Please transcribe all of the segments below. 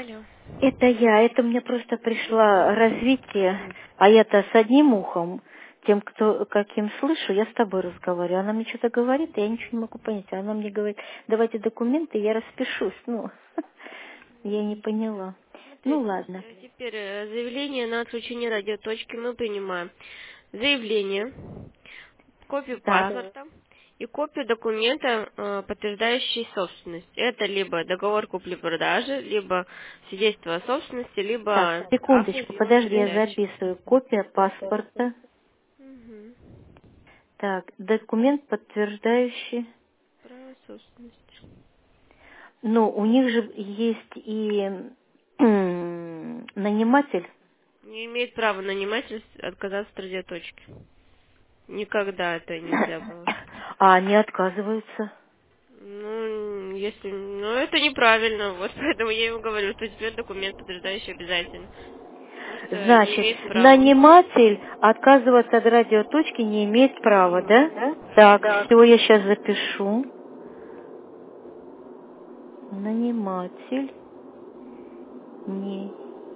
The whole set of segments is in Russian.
Алло. Это я, это мне просто пришло развитие, а я-то с одним ухом, тем, кто, каким слышу, я с тобой разговариваю. Она мне что-то говорит, и я ничего не могу понять. А она мне говорит, давайте документы, я распишусь. Ну, я не поняла. Ну, Смотрите, ладно. теперь заявление на отключение радиоточки мы принимаем. Заявление, копию Так, паспорта и копию документа, подтверждающей собственность. Это либо договор купли-продажи, либо свидетельство о собственности, так, либо секундочку, автоизъемная подожди, я передача. записываю. Копия паспорта. Угу. Так, документ, подтверждающий. Право собственности. Ну, у них же есть и наниматель. Не имеет права наниматель отказаться от радиоточки. Никогда это нельзя было. А они отказываются. Ну, если... Ну, это неправильно. Вот поэтому я ему говорю, что теперь документ подтверждающий обязательно. Потому что не Значит, имеет права. наниматель отказываться от радиоточки не имеет права, Нет. да? Так, все, я сейчас запишу. Наниматель не...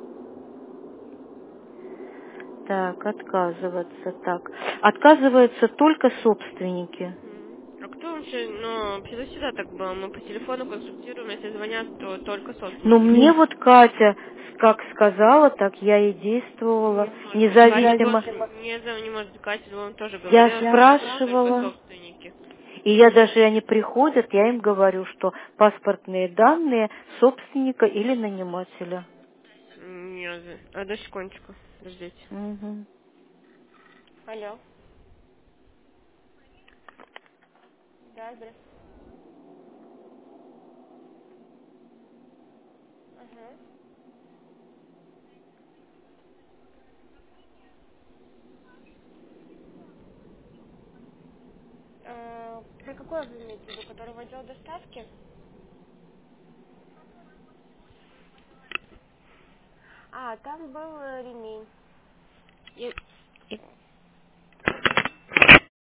Так, отказываться. Так, отказываются только собственники. А кто вообще, ну, всегда так было. Мы по телефону консультируем, если звонят, то только Но собственники. мне вот Катя как сказала, так я и Не действовала, может быть. Катя независимо. тоже, не может быть, Катя вам тоже Я говорила, что это только спрашивала, собственники. и я даже, они приходят, я им говорю, что паспортные данные собственника или нанимателя. Нет. А до секундочку, подождите. Мгм. Алло. Да, здравствуйте. Ага. Про какой вы имеете в виду, который в отдел доставки? А, там был ремень.